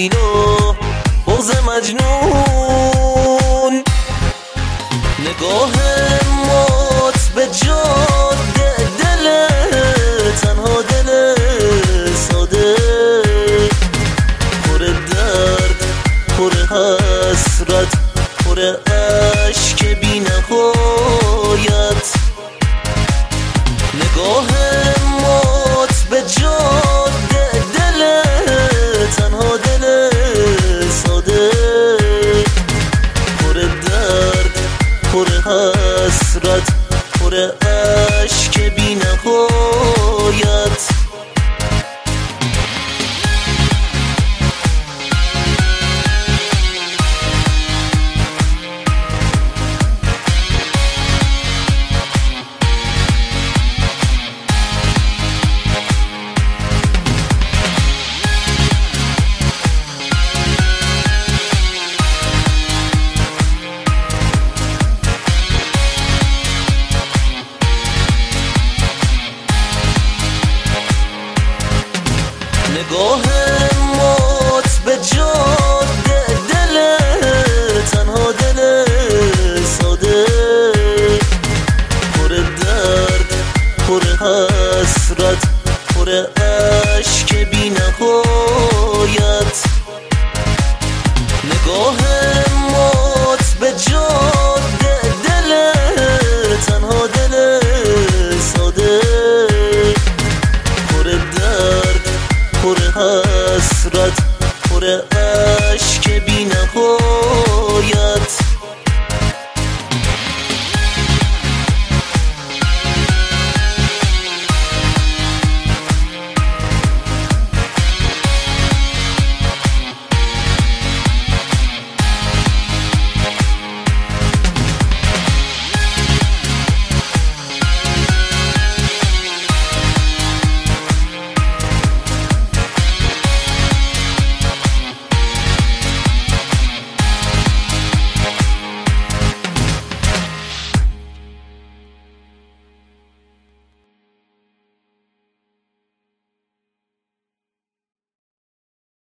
لیلا بغض مجنون، نگاه مات به جاده، دل تنها دل ساده، پر درد پر حسرت پر عشق بی نهایت، نگاه مات به جاده، دل تنها دل ساده، پر درد پر حسرت پر عشق بی نهایت. نگاه مات به جاده، دل تنها دل ساده، پر درد پر حسرت پر عشق بی نهایت، نگاه مات به جاده، دل تنها دل ساده، پر درد پر حسرت پر عشق بی نهایت.